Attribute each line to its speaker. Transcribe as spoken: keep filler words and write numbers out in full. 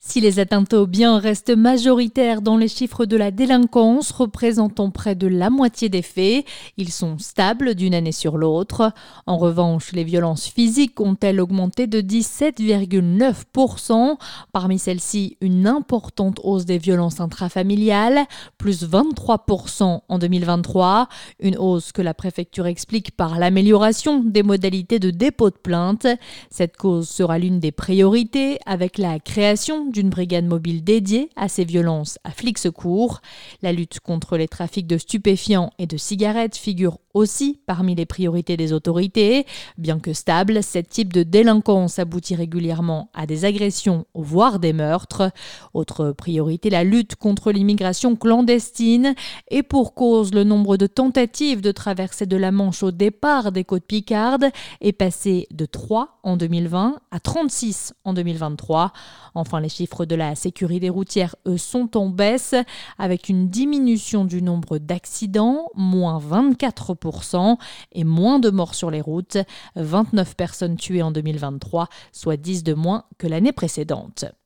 Speaker 1: Si les atteintes aux biens restent majoritaires dans les chiffres de la délinquance, représentant près de la moitié des faits, ils sont stables d'une année sur l'autre. En revanche, les violences physiques ont-elles augmenté de dix-sept virgule neuf pour cent. Parmi celles-ci, une importante hausse des violences intrafamiliales, plus vingt-trois pour cent en deux mille vingt-trois. Une hausse que la préfecture explique par l'amélioration des modalités de dépôt de plainte. Cette cause sera l'une des priorités avec la création du d'une brigade mobile dédiée à ces violences à flics secours. La lutte contre les trafics de stupéfiants et de cigarettes figure aussi parmi les priorités des autorités. Bien que stable, ce type de délinquance aboutit régulièrement à des agressions, voire des meurtres. Autre priorité, la lutte contre l'immigration clandestine. Et pour cause, le nombre de tentatives de traversée de la Manche au départ des côtes picardes est passé de trois en deux mille vingt à trente-six en deux mille vingt-trois. Enfin, les chiffres de la sécurité routière, eux, sont en baisse, avec une diminution du nombre d'accidents, moins vingt-quatre pour cent, et moins de morts sur les routes, vingt-neuf personnes tuées en deux mille vingt-trois, soit dix de moins que l'année précédente.